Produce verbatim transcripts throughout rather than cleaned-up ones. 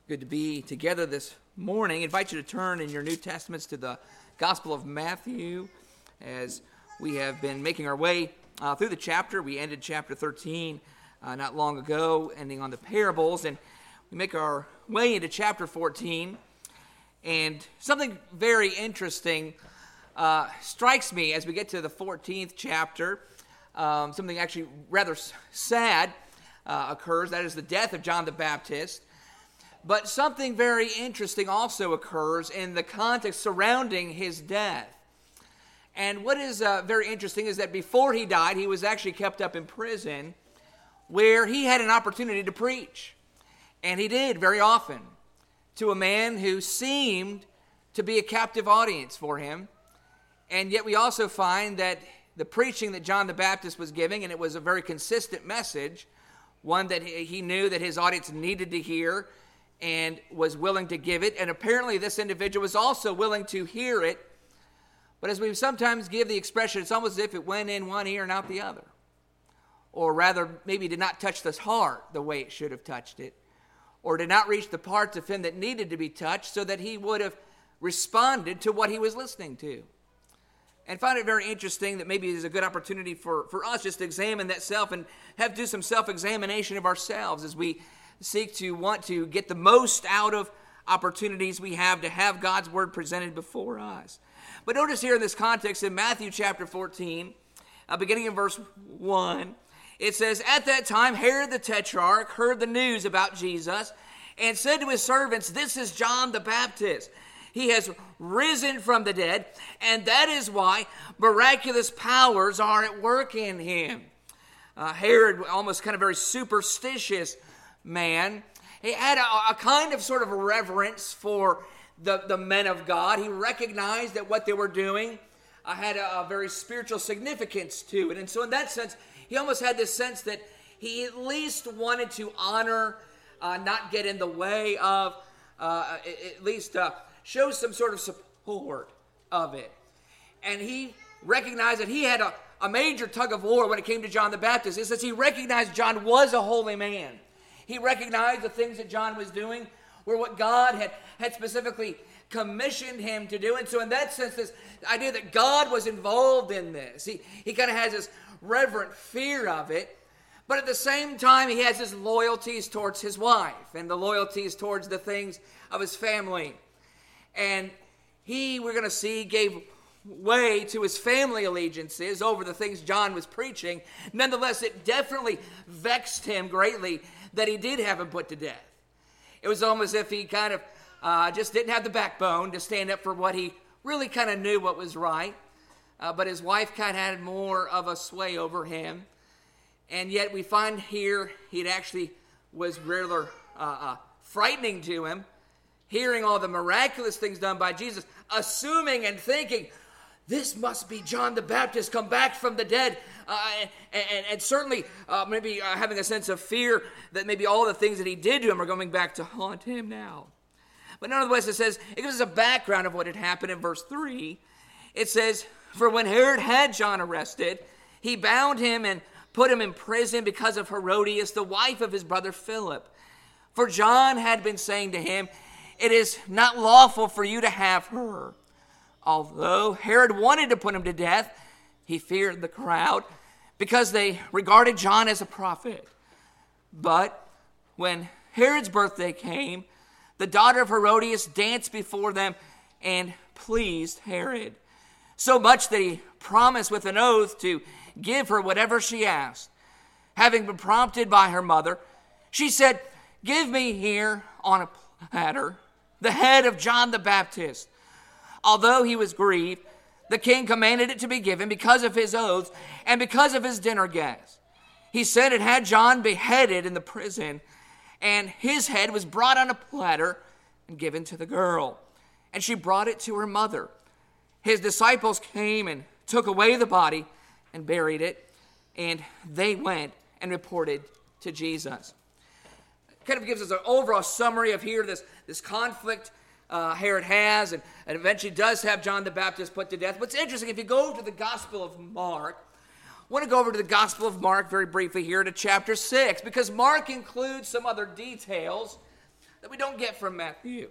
Good to be together this morning. I invite you to turn in your New Testaments to the Gospel of Matthew as we have been making our way uh, through the chapter. We ended chapter thirteen uh, not long ago, ending on the parables, and we make our way into chapter fourteen. And something very interesting uh, strikes me as we get to the fourteenth chapter. Um, something actually rather sad uh, occurs. That is the death of John the Baptist. But something very interesting also occurs in the context surrounding his death. And what is uh, very interesting is that before he died, he was actually kept up in prison where he had an opportunity to preach. And he did very often to a man who seemed to be a captive audience for him. And yet we also find that the preaching that John the Baptist was giving, and it was a very consistent message, one that he, he knew that his audience needed to hear, and was willing to give it. And apparently this individual was also willing to hear it. But as we sometimes give the expression, it's almost as if it went in one ear and out the other. Or rather, maybe did not touch the heart the way it should have touched it. Or did not reach the parts of him that needed to be touched so that he would have responded to what he was listening to. And find it very interesting that maybe it's a good opportunity for, for us just to examine that self and have to do some self-examination of ourselves as we seek to want to get the most out of opportunities we have to have God's word presented before us. But notice here in this context in Matthew chapter fourteen, uh, beginning in verse one, it says, "At that time Herod the Tetrarch heard the news about Jesus and said to his servants, 'This is John the Baptist. He has risen from the dead, and that is why miraculous powers are at work in him.'" Uh, Herod, almost kind of very superstitious man, he had a, a kind of sort of reverence for the, the men of God. He recognized that what they were doing uh, had a, a very spiritual significance to it. And so in that sense, he almost had this sense that he at least wanted to honor, uh, not get in the way of, uh, at least uh, show some sort of support of it. And he recognized that he had a, a major tug of war when it came to John the Baptist. It says he recognized John was a holy man. He recognized the things that John was doing were what God had, had specifically commissioned him to do. And so in that sense, this idea that God was involved in this, he, he kind of has this reverent fear of it. But at the same time, he has his loyalties towards his wife and the loyalties towards the things of his family. And he, we're going to see, gave way to his family allegiances over the things John was preaching. Nonetheless, it definitely vexed him greatly that he did have him put to death. It was almost as if he kind of uh, just didn't have the backbone to stand up for what he really kind of knew what was right. Uh, but his wife kind of had more of a sway over him. And yet we find here it actually was rather uh, uh, frightening to him, hearing all the miraculous things done by Jesus, assuming and thinking, this must be John the Baptist come back from the dead. Uh, and, and, and certainly uh, maybe uh, having a sense of fear that maybe all the things that he did to him are coming back to haunt him now. But nonetheless, it says, it gives us a background of what had happened in verse three. It says, "For when Herod had John arrested, he bound him and put him in prison because of Herodias, the wife of his brother Philip. For John had been saying to him, 'It is not lawful for you to have her.' Although Herod wanted to put him to death, he feared the crowd because they regarded John as a prophet. But when Herod's birthday came, the daughter of Herodias danced before them and pleased Herod, so much that he promised with an oath to give her whatever she asked. Having been prompted by her mother, she said, 'Give me here on a platter the head of John the Baptist.' Although he was grieved, the king commanded it to be given because of his oaths and because of his dinner guests. He said it had John beheaded in the prison, and his head was brought on a platter and given to the girl. And she brought it to her mother. His disciples came and took away the body and buried it, and they went and reported to Jesus." It kind of gives us an overall summary of here this, this conflict Uh, Herod has, and, and eventually does have John the Baptist put to death. What's interesting, if you go over to the Gospel of Mark, I want to go over to the Gospel of Mark very briefly here to chapter six, because Mark includes some other details that we don't get from Matthew.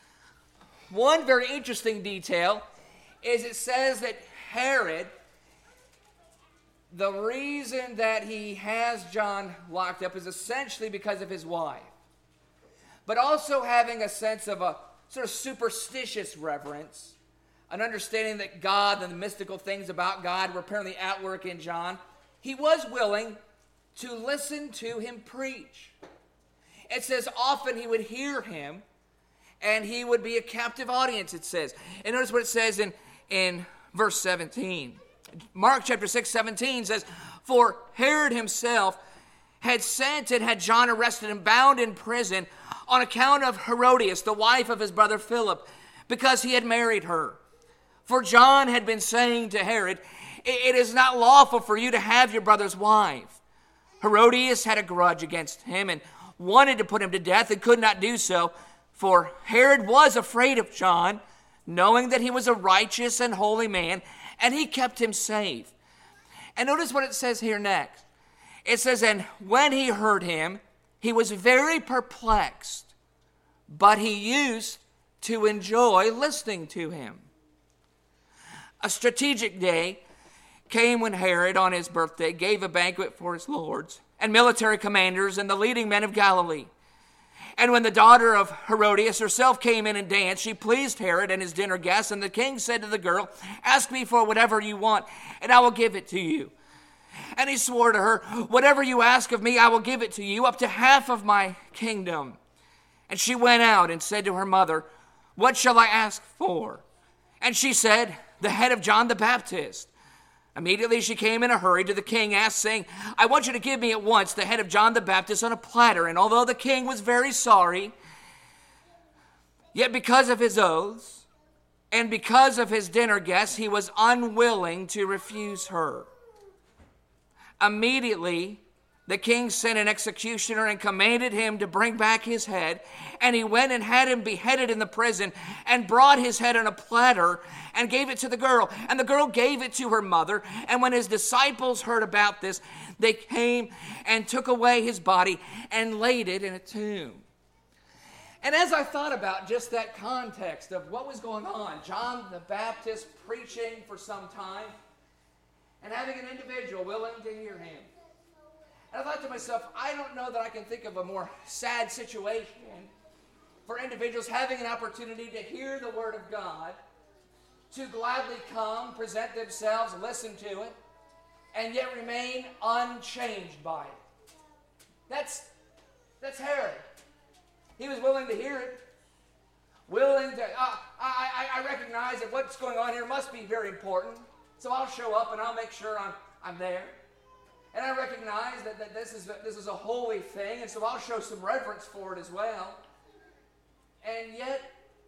One very interesting detail is it says that Herod, the reason that he has John locked up is essentially because of his wife, but also having a sense of a sort of superstitious reverence, an understanding that God and the mystical things about God were apparently at work in John. He was willing to listen to him preach. It says often he would hear him, and he would be a captive audience, it says. And notice what it says in, in verse seventeen. Mark chapter six, seventeen says, "For Herod himself had sent and had John arrested and bound in prison on account of Herodias, the wife of his brother Philip, because he had married her. For John had been saying to Herod, 'It is not lawful for you to have your brother's wife.' Herodias had a grudge against him and wanted to put him to death and could not do so, for Herod was afraid of John, knowing that he was a righteous and holy man, and he kept him safe." And notice what it says here next. It says, "And when he heard him, he was very perplexed, but he used to enjoy listening to him." A strategic day came when Herod, on his birthday, gave a banquet for his lords and military commanders and the leading men of Galilee. And when the daughter of Herodias herself came in and danced, she pleased Herod and his dinner guests. And the king said to the girl, "Ask me for whatever you want, and I will give it to you." And he swore to her, "Whatever you ask of me, I will give it to you, up to half of my kingdom." And she went out and said to her mother, "What shall I ask for?" And she said, "The head of John the Baptist." Immediately she came in a hurry to the king, asked, saying, "I want you to give me at once the head of John the Baptist on a platter." And although the king was very sorry, yet because of his oaths and because of his dinner guests, he was unwilling to refuse her. Immediately the king sent an executioner and commanded him to bring back his head. And he went and had him beheaded in the prison and brought his head on a platter and gave it to the girl. And the girl gave it to her mother. And when his disciples heard about this, they came and took away his body and laid it in a tomb. And as I thought about just that context of what was going on, John the Baptist preaching for some time and having an individual willing to hear him, and I thought to myself, I don't know that I can think of a more sad situation for individuals having an opportunity to hear the Word of God, to gladly come, present themselves, listen to it, and yet remain unchanged by it. That's, that's Herod. He was willing to hear it, willing to, uh, I, I, I recognize that what's going on here must be very important, so I'll show up and I'll make sure I'm, I'm there. And I recognize that, that this is a, this is a holy thing, and so I'll show some reverence for it as well. And yet,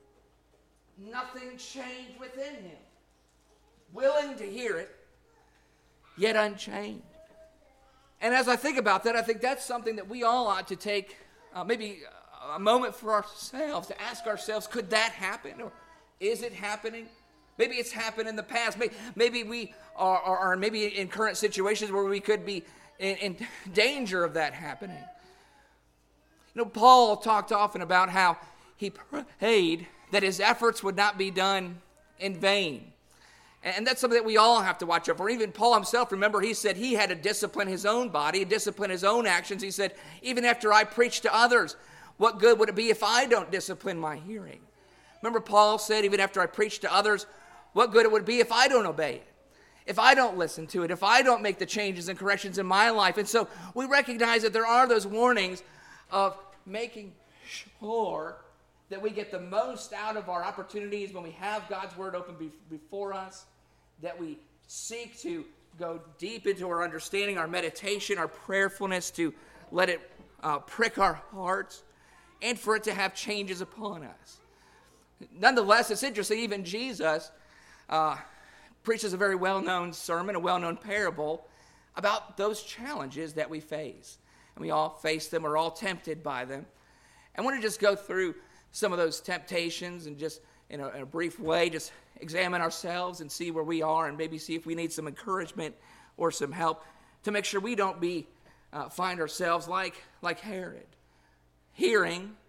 nothing changed within him. Willing to hear it, yet unchanged. And as I think about that, I think that's something that we all ought to take uh, maybe a moment for ourselves, to ask ourselves, could that happen? Or is it happening? Maybe it's happened in the past. Maybe, maybe we are, are, are maybe in current situations where we could be in, in danger of that happening. You know, Paul talked often about how he prayed that his efforts would not be done in vain. And that's something that we all have to watch out for. Even Paul himself, remember, he said he had to discipline his own body, discipline his own actions. He said, even after I preach to others, what good would it be if I don't discipline my hearing? Remember, Paul said, even after I preach to others, what good it would be if I don't obey it, if I don't listen to it, if I don't make the changes and corrections in my life. And so we recognize that there are those warnings of making sure that we get the most out of our opportunities when we have God's Word open be- before us, that we seek to go deep into our understanding, our meditation, our prayerfulness, to let it uh, prick our hearts, and for it to have changes upon us. Nonetheless, it's interesting, even Jesus uh, preaches a very well-known sermon, a well-known parable about those challenges that we face. And we all face them, we're all tempted by them. I want to just go through some of those temptations and just in a, in a brief way, just examine ourselves and see where we are and maybe see if we need some encouragement or some help to make sure we don't be uh, find ourselves like, like Herod, hearing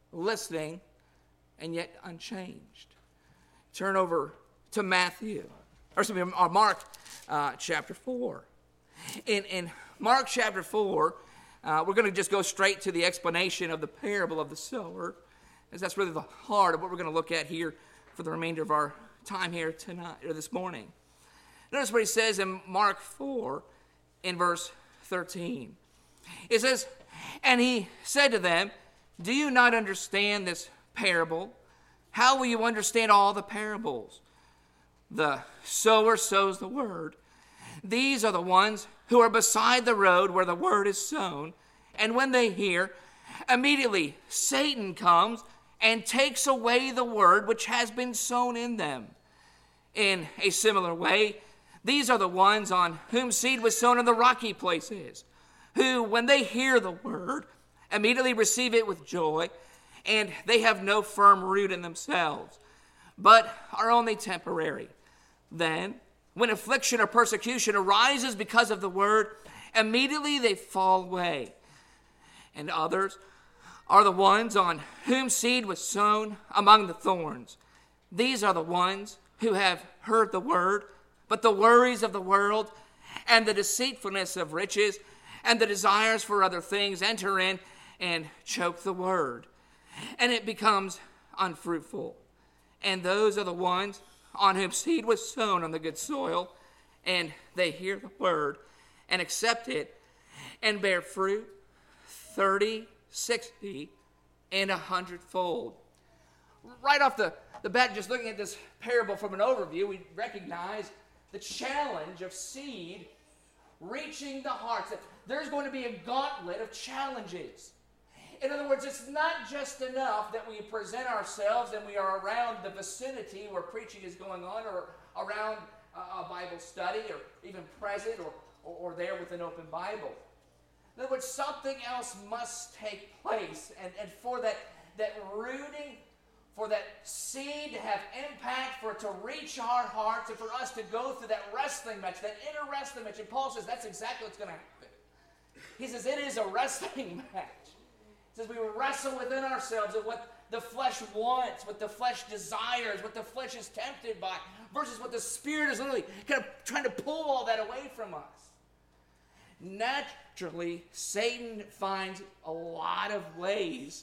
listening, and yet unchanged. Turn over to Matthew, or excuse me, Mark uh, chapter four. In, in Mark chapter four, uh, we're going to just go straight to the explanation of the parable of the sower, as that's really the heart of what we're going to look at here for the remainder of our time here tonight, or this morning. Notice what he says in Mark four, in verse thirteen. It says, "And he said to them, 'Do you not understand this parable? How will you understand all the parables? The sower sows the word. These are the ones who are beside the road where the word is sown. And when they hear, immediately Satan comes and takes away the word which has been sown in them. In a similar way, these are the ones on whom seed was sown in the rocky places, who, when they hear the word, immediately receive it with joy, and they have no firm root in themselves, but are only temporary. Then, when affliction or persecution arises because of the word, immediately they fall away. And others are the ones on whom seed was sown among the thorns. These are the ones who have heard the word, but the worries of the world and the deceitfulness of riches and the desires for other things enter in and choke the word, and it becomes unfruitful. And those are the ones on whom seed was sown on the good soil, and they hear the word and accept it and bear fruit thirty, sixty, and a hundredfold. Right off the, the bat, just looking at this parable from an overview, we recognize the challenge of seed reaching the hearts. That there's going to be a gauntlet of challenges. In other words, it's not just enough that we present ourselves and we are around the vicinity where preaching is going on, or around a Bible study, or even present or, or, or there with an open Bible. In other words, something else must take place. And, and for that, that rooting, for that seed to have impact, for it to reach our hearts, and for us to go through that wrestling match, that inner wrestling match. And Paul says that's exactly what's going to happen. He says it is a wrestling match. He says we wrestle within ourselves at what the flesh wants, what the flesh desires, what the flesh is tempted by, versus what the Spirit is literally kind of trying to pull all that away from us. Naturally, Satan finds a lot of ways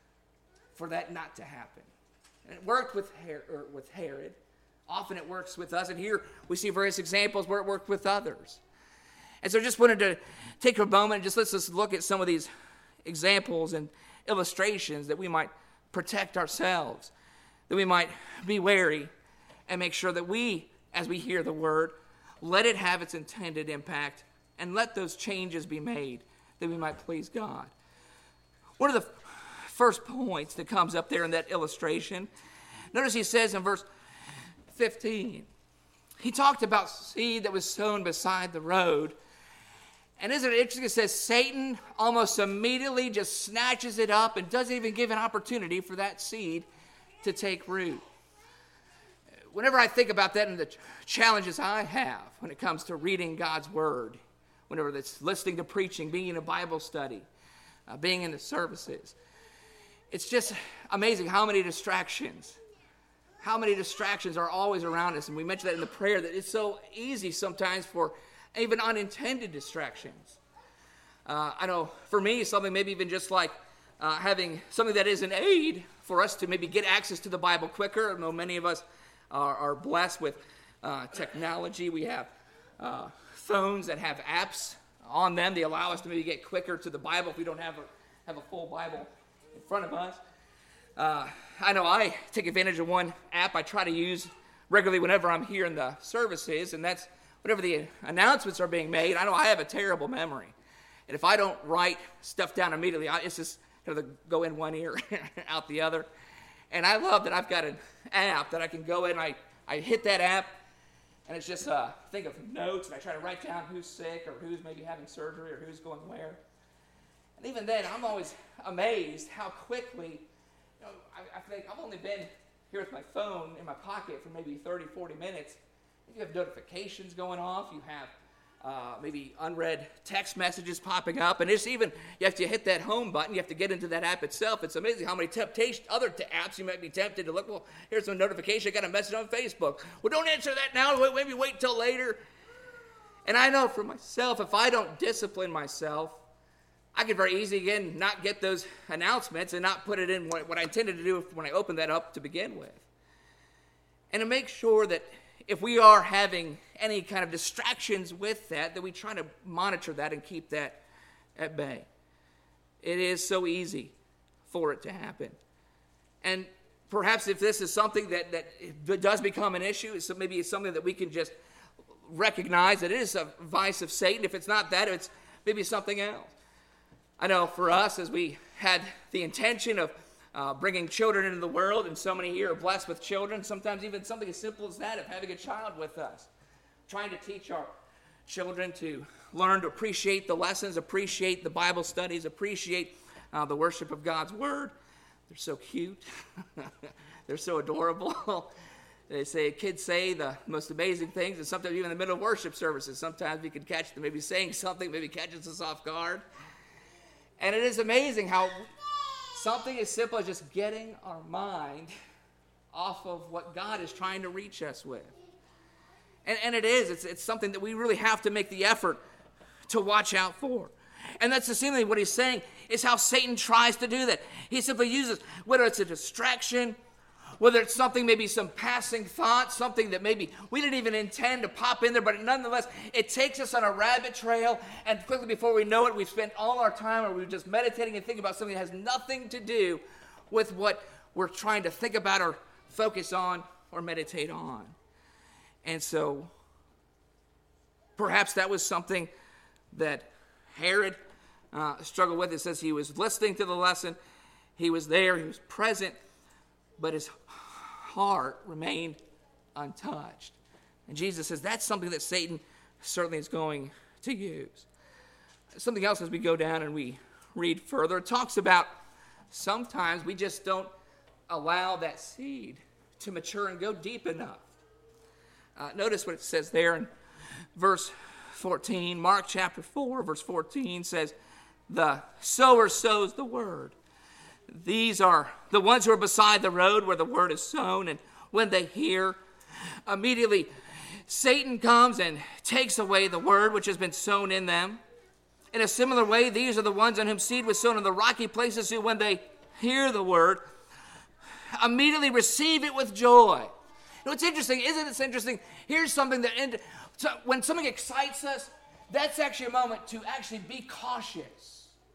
for that not to happen. And it worked with Herod, with Herod. Often it works with us. And here we see various examples where it worked with others. And so I just wanted to take a moment and just let's just look at some of these examples and illustrations that we might protect ourselves, that we might be wary and make sure that we, as we hear the word, let it have its intended impact and let those changes be made that we might please God. One of the first points that comes up there in that illustration, notice he says in verse fifteen, he talked about seed that was sown beside the road. And isn't it interesting? It says Satan almost immediately just snatches it up and doesn't even give an opportunity for that seed to take root. Whenever I think about that and the challenges I have when it comes to reading God's word, whenever it's listening to preaching, being in a Bible study, uh, being in the services, it's just amazing how many distractions, how many distractions are always around us. And we mentioned that in the prayer, that it's so easy sometimes for even unintended distractions. Uh, I know for me, something maybe even just like uh, having something that is an aid for us to maybe get access to the Bible quicker. I know many of us are, are blessed with uh, technology. We have uh, phones that have apps on them. They allow us to maybe get quicker to the Bible if we don't have a, have a full Bible in front of us. Uh, I know I take advantage of one app I try to use regularly whenever I'm here in the services, and that's whenever the announcements are being made. I know I have a terrible memory. And if I don't write stuff down immediately, I, it's just kind of go in one ear, out the other. And I love that I've got an app that I can go in, I, I hit that app, and it's just uh, think of notes, and I try to write down who's sick or who's maybe having surgery or who's going where. And even then, I'm always amazed how quickly, you know, I, I think I've only been here with my phone in my pocket for maybe thirty, forty minutes. You have notifications going off. You have uh, maybe unread text messages popping up, and it's even, you have to hit that home button, you have to get into that app itself. It's amazing how many temptation, other t- apps you might be tempted to look, well, here's a notification, I got a message on Facebook. Well, don't answer that now, wait, maybe wait till later. And I know for myself, if I don't discipline myself, I could very easily, again, not get those announcements and not put it in what, what I intended to do when I opened that up to begin with. And to make sure that if we are having any kind of distractions with that, that we try to monitor that and keep that at bay. It is so easy for it to happen. And perhaps if this is something that, that does become an issue, it's maybe it's something that we can just recognize that it is a vice of Satan. If it's not that, it's maybe something else. I know for us, as we had the intention of uh, bringing children into the world, and so many here are blessed with children, sometimes even something as simple as that of having a child with us, trying to teach our children to learn to appreciate the lessons, appreciate the Bible studies, appreciate uh, the worship of God's Word. They're so cute. They're so adorable. They say, kids say the most amazing things, and sometimes even in the middle of worship services, sometimes we can catch them maybe saying something, maybe catches us off guard. And it is amazing how something as simple as just getting our mind off of what God is trying to reach us with. And, and it is. It's, it's something that we really have to make the effort to watch out for. And that's essentially what he's saying is how Satan tries to do that. He simply uses, whether it's a distraction, whether it's something, maybe some passing thought, something that maybe we didn't even intend to pop in there, but nonetheless, it takes us on a rabbit trail, and quickly before we know it, we've spent all our time, or we're just meditating and thinking about something that has nothing to do with what we're trying to think about or focus on or meditate on. And so, perhaps that was something that Herod uh, struggled with. It says he was listening to the lesson, he was there, he was present, but his heart remained untouched. And Jesus says that's something that Satan certainly is going to use. Something else as we go down and we read further, it talks about sometimes we just don't allow that seed to mature and go deep enough. Uh, notice what it says there in verse fourteen. Mark chapter four, verse fourteen says, the sower sows the word. These are the ones who are beside the road where the word is sown, and when they hear, immediately Satan comes and takes away the word which has been sown in them. In a similar way, these are the ones on whom seed was sown in the rocky places who, when they hear the word, immediately receive it with joy. You know, it's interesting, isn't it interesting? Here's something that, so when something excites us, that's actually a moment to actually be cautious.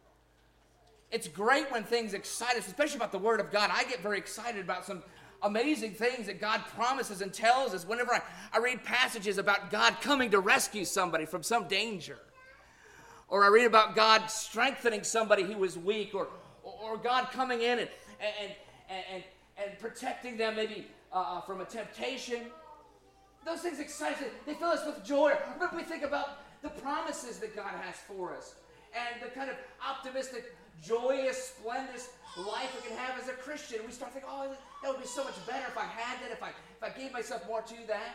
It's great when things excite us, especially about the Word of God. I get very excited about some amazing things that God promises and tells us whenever I, I read passages about God coming to rescue somebody from some danger. Or I read about God strengthening somebody who was weak, or, or God coming in and, and, and, and, and protecting them maybe uh, from a temptation. Those things excite us. They fill us with joy. But we think about the promises that God has for us and the kind of optimistic, joyous, splendid life we can have as a Christian. We start thinking, oh, that would be so much better if I had that, if I, if I gave myself more to that.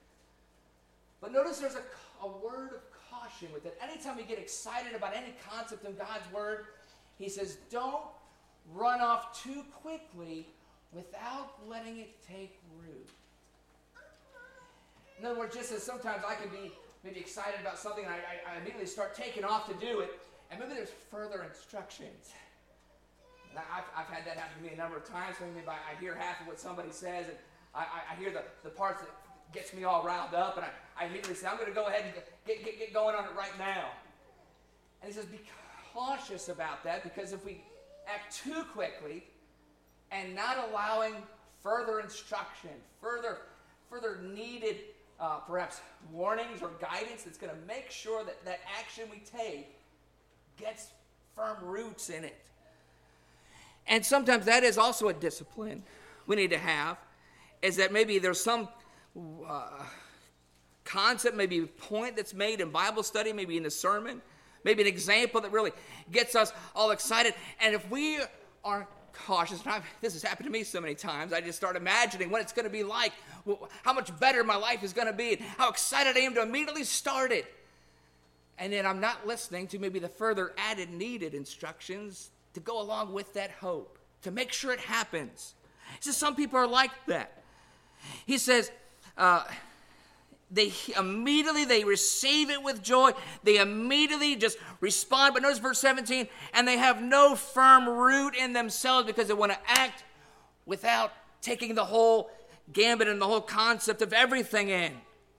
But notice there's a, a word of caution with it. Anytime we get excited about any concept in God's word, he says, don't run off too quickly without letting it take root. In other words, just as sometimes I can be maybe excited about something and I, I, I immediately start taking off to do it, and maybe there's further instructions. And I've, I've had that happen to me a number of times. Maybe I, I hear half of what somebody says, and I, I, I hear the, the parts that gets me all riled up, and I, I immediately say, I'm going to go ahead and get, get, get going on it right now. And he says, be cautious about that, because if we act too quickly and not allowing further instruction, further, further needed uh, perhaps warnings or guidance that's going to make sure that that action we take gets firm roots in it. And sometimes that is also a discipline we need to have, is that maybe there's some uh, concept, maybe point that's made in Bible study, maybe in a sermon, maybe an example that really gets us all excited. And if we are cautious, and I've, this has happened to me so many times, I just start imagining what it's going to be like, how much better my life is going to be, and how excited I am to immediately start it. And then I'm not listening to maybe the further added needed instructions to go along with that hope, to make sure it happens. He says some people are like that. He says uh, they immediately, they receive it with joy. They immediately just respond. But notice verse seventeen, and they have no firm root in themselves because they want to act without taking the whole gambit and the whole concept of everything in.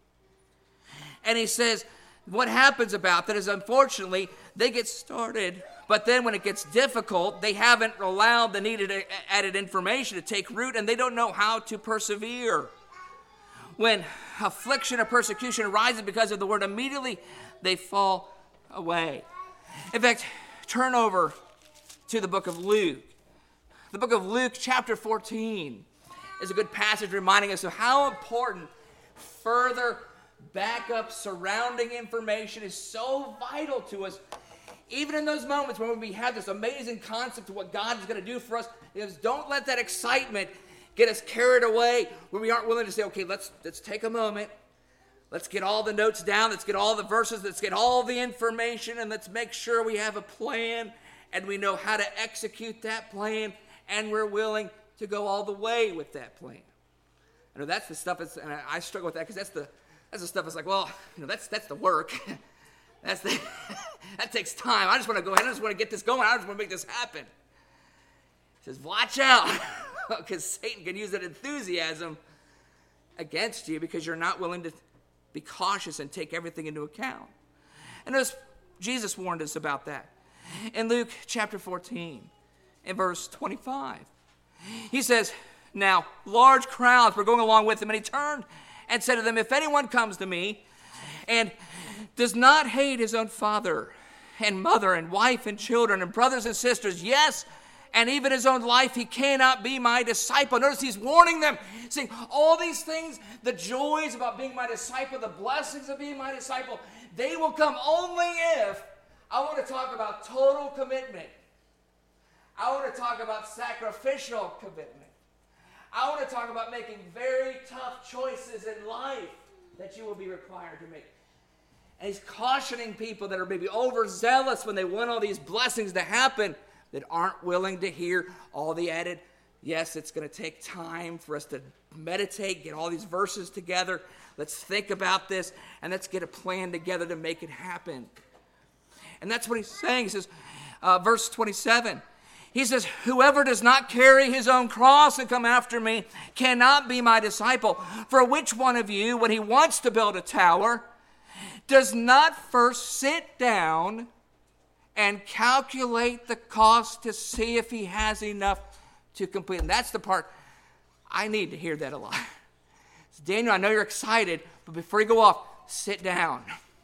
And he says, what happens about that is, unfortunately, they get started, but then when it gets difficult, they haven't allowed the needed added information to take root, and they don't know how to persevere. When affliction or persecution arises because of the word, immediately they fall away. In fact, turn over to the book of Luke. The book of Luke, chapter fourteen, is a good passage reminding us of how important further backup surrounding information is so vital to us. Even in those moments when we have this amazing concept of what God is going to do for us, is don't let that excitement get us carried away when we aren't willing to say, okay, let's let's take a moment. Let's get all the notes down. Let's get all the verses. Let's get all the information, and let's make sure we have a plan and we know how to execute that plan, and we're willing to go all the way with that plan. I know that's the stuff, that's, and I struggle with that because that's the that's the stuff that's like, well, you know, that's that's the work. That's the, that takes time. I just want to go ahead. I just want to get this going. I just want to make this happen. He says, watch out, because Satan can use that enthusiasm against you because you're not willing to be cautious and take everything into account. And notice Jesus warned us about that. In Luke chapter fourteen, in verse twenty-five, he says, now large crowds were going along with him, and he turned and said to them, if anyone comes to me and does not hate his own father and mother and wife and children and brothers and sisters, yes, and even his own life, he cannot be my disciple. Notice he's warning them, saying all these things, the joys about being my disciple, the blessings of being my disciple, they will come only if I want to talk about total commitment. I want to talk about sacrificial commitment. I want to talk about making very tough choices in life that you will be required to make. And he's cautioning people that are maybe overzealous when they want all these blessings to happen, that aren't willing to hear all the added, yes, it's going to take time for us to meditate, get all these verses together. Let's think about this, and let's get a plan together to make it happen. And that's what he's saying. He says, uh, verse twenty-seven, he says, whoever does not carry his own cross and come after me cannot be my disciple. For which one of you, when he wants to build a tower, does not first sit down and calculate the cost to see if he has enough to complete? And that's the part I need to hear that a lot. So Daniel, I know you're excited, but before you go off, sit down.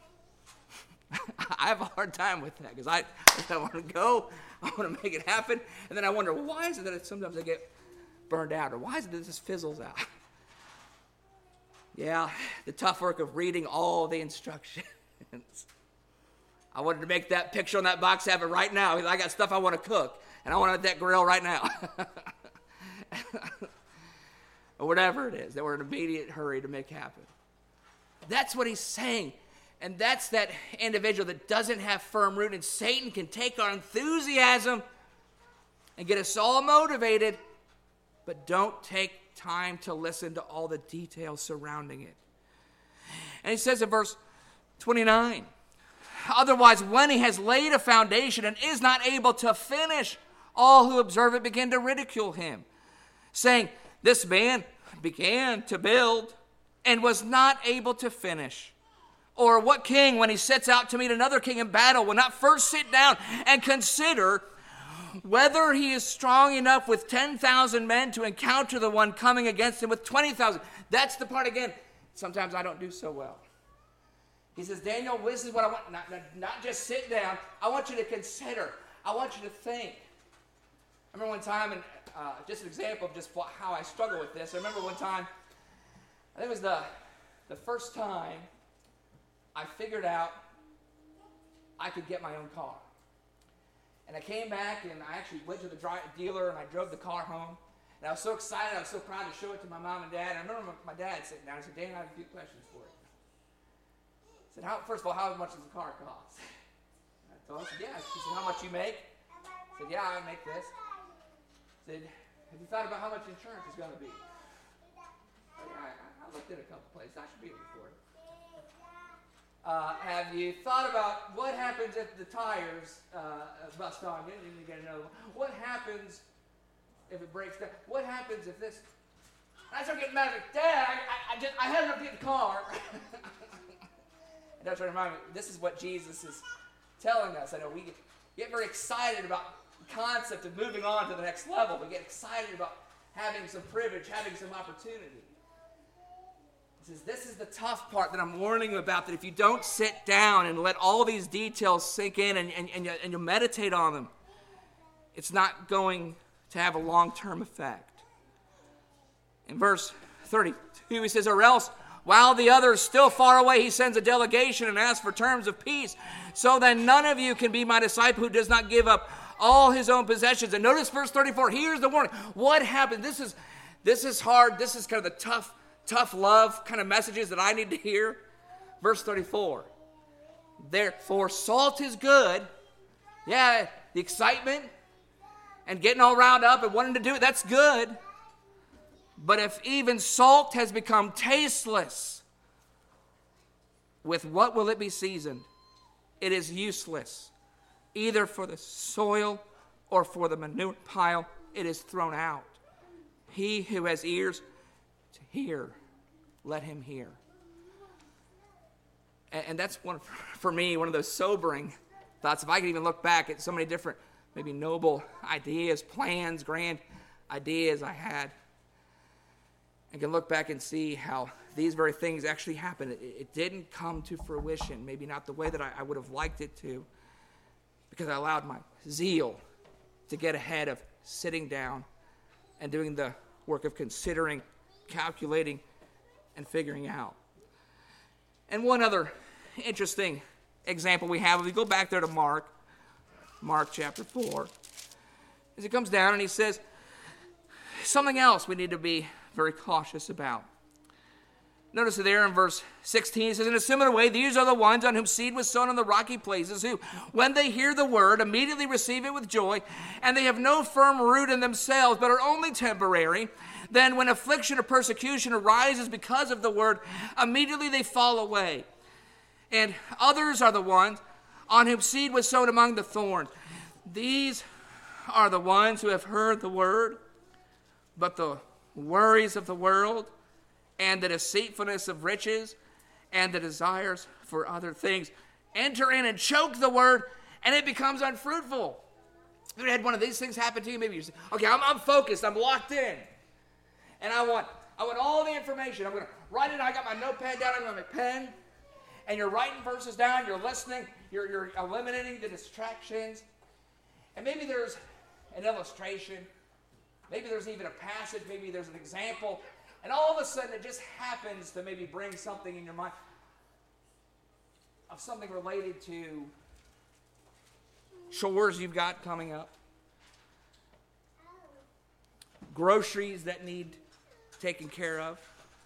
I have a hard time with that because I, I want to go, I want to make it happen, and then I wonder, well, why is it that sometimes I get burned out, or why is it that this fizzles out? Yeah, the tough work of reading all the instructions. I wanted to make that picture on that box happen right now because I got stuff I want to cook, and I want that grill right now. Or whatever it is that we're in immediate hurry to make happen. That's what he's saying. And that's that individual that doesn't have firm root. And Satan can take our enthusiasm and get us all motivated, but don't take time to listen to all the details surrounding it. And he says in verse twenty-nine, otherwise, when he has laid a foundation and is not able to finish, all who observe it begin to ridicule him, saying, this man began to build and was not able to finish. Or what king, when he sets out to meet another king in battle, will not first sit down and consider whether he is strong enough with ten thousand men to encounter the one coming against him with twenty thousand? That's the part, again, sometimes I don't do so well. He says, Daniel, this is what I want. Not, not, not just sit down. I want you to consider. I want you to think. I remember one time, and uh, just an example of just how I struggle with this. I remember one time, I think it was the, the first time I figured out I could get my own car. And I came back, and I actually went to the dri- dealer, and I drove the car home. And I was so excited. I was so proud to show it to my mom and dad. And I remember my dad sitting down and said, Dan, I have a few questions for you. I said, how, first of all, how much does the car cost? I told her, I said, yeah. She said, how much you make? I said, yeah, I make this. I said, have you thought about how much insurance is going to be? Oh, yeah, I, I looked at a couple places. I should be able to afford it. Uh, have you thought about what happens if the tires uh, bust on you and you get another one? What happens if it breaks down? What happens if this... And I start getting mad, like, Dad, I, I, I, just, I had enough to get the car. And that's what remind me, this is what Jesus is telling us. I know we get, get very excited about the concept of moving on to the next level. We get excited about having some privilege, having some opportunity. He says, this is the tough part that I'm warning you about, that if you don't sit down and let all these details sink in and, and, and, you, and you meditate on them, it's not going to have a long-term effect. In verse thirty-two, he says, or else, while the other is still far away, he sends a delegation and asks for terms of peace. So then none of you can be my disciple who does not give up all his own possessions. And notice verse thirty-four. Here's the warning. What happened? This is this is hard. This is kind of the tough, tough love kind of messages that I need to hear. Verse thirty-four. Therefore, salt is good. Yeah, the excitement and getting all wound up and wanting to do it, that's good. But if even salt has become tasteless, with what will it be seasoned? It is useless, either for the soil or for the manure pile. It is thrown out. He who has ears to hear, let him hear. And, and that's one for me, one of those sobering thoughts. If I could even look back at so many different, maybe noble ideas, plans, grand ideas I had, I can look back and see how these very things actually happened. It, it didn't come to fruition, maybe not the way that I, I would have liked it to, because I allowed my zeal to get ahead of sitting down and doing the work of considering, calculating, and figuring out. And one other interesting example we have, if we go back there to Mark, Mark chapter four, as he comes down and he says something else we need to be very cautious about. Notice there in verse sixteen, it says, in a similar way, these are the ones on whom seed was sown in the rocky places, who, when they hear the word, immediately receive it with joy, and they have no firm root in themselves, but are only temporary. Then when affliction or persecution arises because of the word, immediately they fall away. And others are the ones on whom seed was sown among the thorns. These are the ones who have heard the word, but the worries of the world and the deceitfulness of riches and the desires for other things enter in and choke the word, and it becomes unfruitful. You had one of these things happen to you, maybe you say, okay, I'm, I'm focused, I'm locked in, and I want I want all the information. I'm going to write it. I got my notepad down, I got my pen, and you're writing verses down, you're listening, you're, you're eliminating the distractions, and maybe there's an illustration. Maybe there's even a passage, maybe there's an example, and all of a sudden it just happens to maybe bring something in your mind of something related to chores you've got coming up, groceries that need taken care of,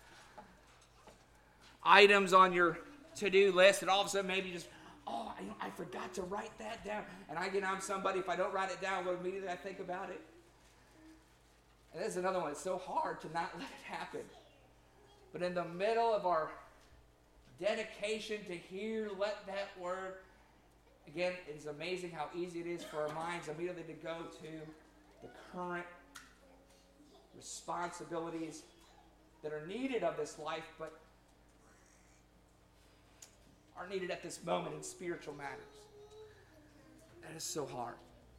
items on your to-do list, and all of a sudden maybe just, oh, I, I forgot to write that down. And I get on somebody, if I don't write it down, what immediately I think about it. And this is another one. It's so hard to not let it happen. But in the middle of our dedication to hear, let that word, again, it's amazing how easy it is for our minds immediately to go to the current responsibilities that are needed of this life, but are needed at this moment in spiritual matters. That is so hard.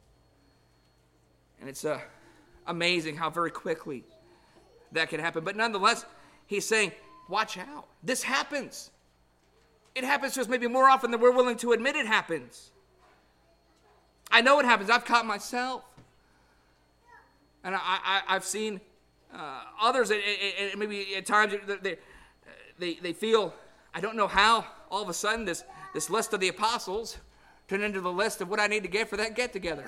And it's uh, amazing how very quickly that can happen. But nonetheless, he's saying, watch out. This happens. It happens to us maybe more often than we're willing to admit it happens. I know it happens. I've caught myself. And I, I, I've seen uh, others, and, and maybe at times they, they, they feel, I don't know how, all of a sudden this, this list of the apostles turned into the list of what I need to get for that get-together.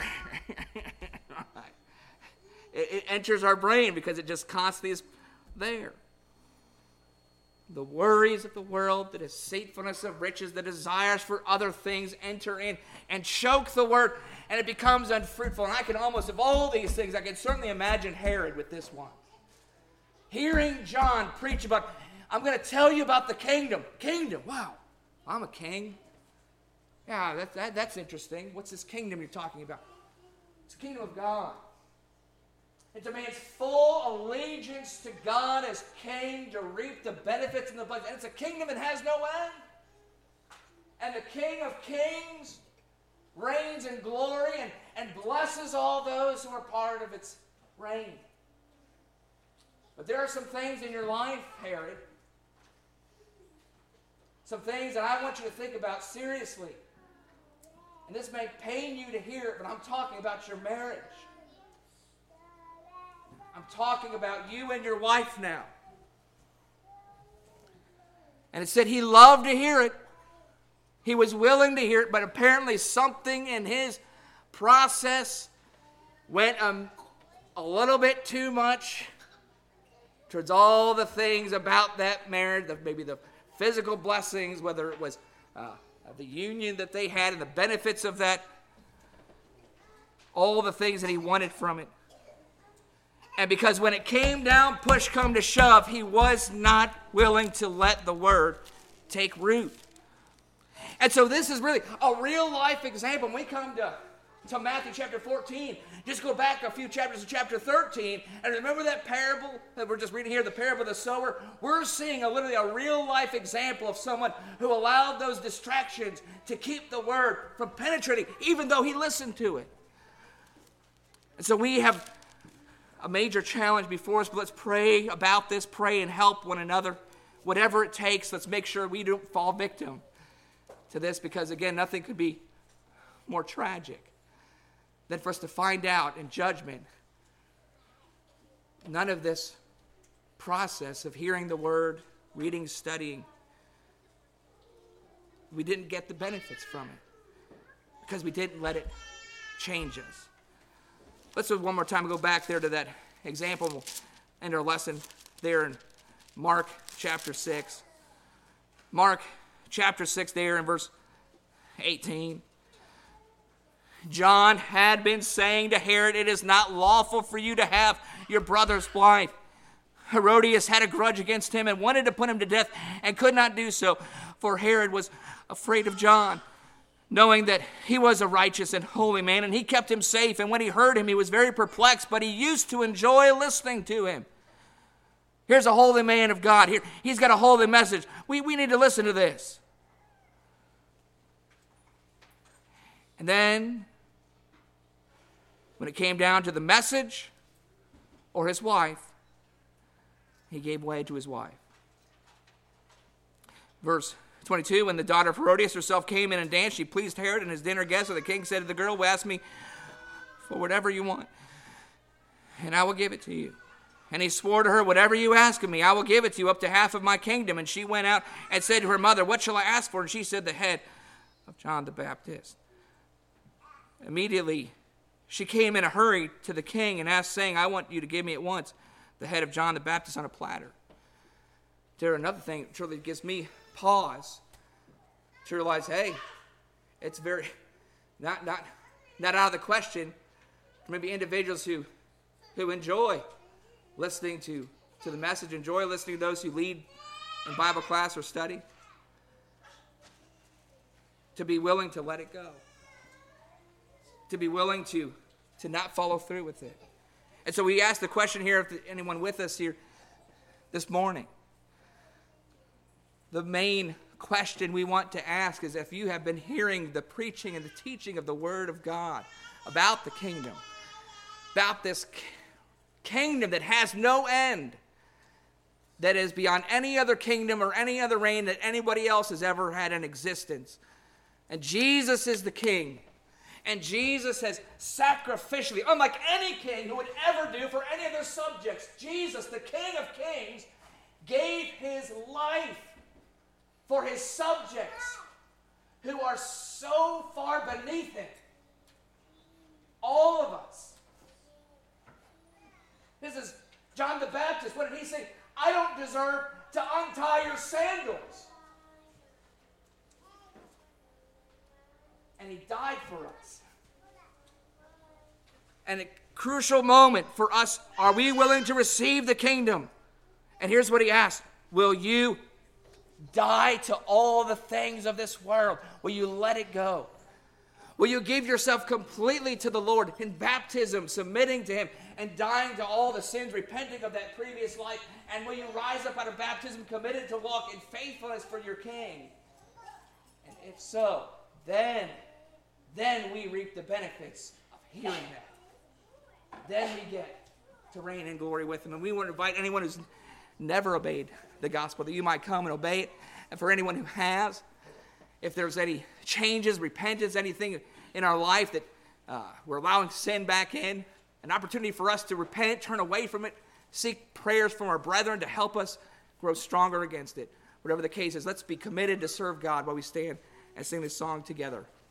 it, it enters our brain because it just constantly is there. the worries of the world, the deceitfulness of riches, the desires for other things enter in and choke the word, and it becomes unfruitful. And I can almost, of all these things, I can certainly imagine Herod with this one. Hearing John preach about, I'm going to tell you about the kingdom. Kingdom, wow, I'm a king. Yeah, that, that, that's interesting. What's this kingdom you're talking about? It's the kingdom of God. It demands full allegiance to God as king to reap the benefits and the blessings. And it's a kingdom that has no end. And the King of Kings reigns in glory and, and blesses all those who are part of its reign. But there are some things in your life, Herod, some things that I want you to think about seriously. And this may pain you to hear it, but I'm talking about your marriage. I'm talking about you and your wife now. And it said he loved to hear it. He was willing to hear it, but apparently something in his process went um, a little bit too much towards all the things about that marriage, maybe the physical blessings, whether it was uh, the union that they had and the benefits of that, all the things that he wanted from it. And because when it came down, push come to shove, he was not willing to let the word take root. And so this is really a real life example. When we come to, to Matthew chapter fourteen, just go back a few chapters to chapter thirteen, and remember that parable that we're just reading here, the parable of the sower? We're seeing a literally a real life example of someone who allowed those distractions to keep the word from penetrating, even though he listened to it. And so we have a major challenge before us, but let's pray about this, pray and help one another. Whatever it takes, let's make sure we don't fall victim to this, because again, nothing could be more tragic than for us to find out in judgment none of this process of hearing the word, reading, studying, we didn't get the benefits from it because we didn't let it change us. Let's do one more time go back there to that example. We'll end our lesson there in Mark chapter six. Mark chapter six there in verse eighteen. John had been saying to Herod, it is not lawful for you to have your brother's wife. Herodias had a grudge against him and wanted to put him to death and could not do so, for Herod was afraid of John, knowing that he was a righteous and holy man, and he kept him safe. And when he heard him, he was very perplexed, but he used to enjoy listening to him. Here's a holy man of God. Here, he's got a holy message. We, we need to listen to this. And then, when it came down to the message or his wife, he gave way to his wife. Verse twenty-two, when the daughter of Herodias herself came in and danced, she pleased Herod and his dinner guests. So the king said to the girl, well, ask me for whatever you want, and I will give it to you. And he swore to her, whatever you ask of me, I will give it to you, up to half of my kingdom. And she went out and said to her mother, what shall I ask for? And she said, the head of John the Baptist. Immediately she came in a hurry to the king and asked, saying, I want you to give me at once the head of John the Baptist on a platter. There, another thing that truly gives me pause to realize, hey, it's very not not not out of the question for maybe individuals who who enjoy listening to, to the message, enjoy listening to those who lead in Bible class or study, to be willing to let it go, to be willing to, to not follow through with it. And so we ask the question here, if anyone with us here this morning, the main question we want to ask is if you have been hearing the preaching and the teaching of the Word of God about the kingdom, about this kingdom that has no end, that is beyond any other kingdom or any other reign that anybody else has ever had in existence. And Jesus is the king. And Jesus has sacrificially, unlike any king who would ever do for any of their subjects, Jesus, the King of Kings, gave his life for his subjects who are so far beneath him. All of us. This is John the Baptist. What did he say? I don't deserve to untie your sandals. And he died for us. And a crucial moment for us, are we willing to receive the kingdom? And here's what he asked. Will you die to all the things of this world? Will you let it go? Will you give yourself completely to the Lord in baptism, submitting to him, and dying to all the sins, repenting of that previous life? And will you rise up out of baptism committed to walk in faithfulness for your King? And if so, then, then we reap the benefits of hearing that. Then we get to reign in glory with him. And we want to invite anyone who's never obeyed the gospel that you might come and obey it. And for anyone who has, if there's any changes, repentance, anything in our life that uh, we're allowing sin back in, an opportunity for us to repent, turn away from it, seek prayers from our brethren to help us grow stronger against it. Whatever the case is, let's be committed to serve God while we stand and sing this song together.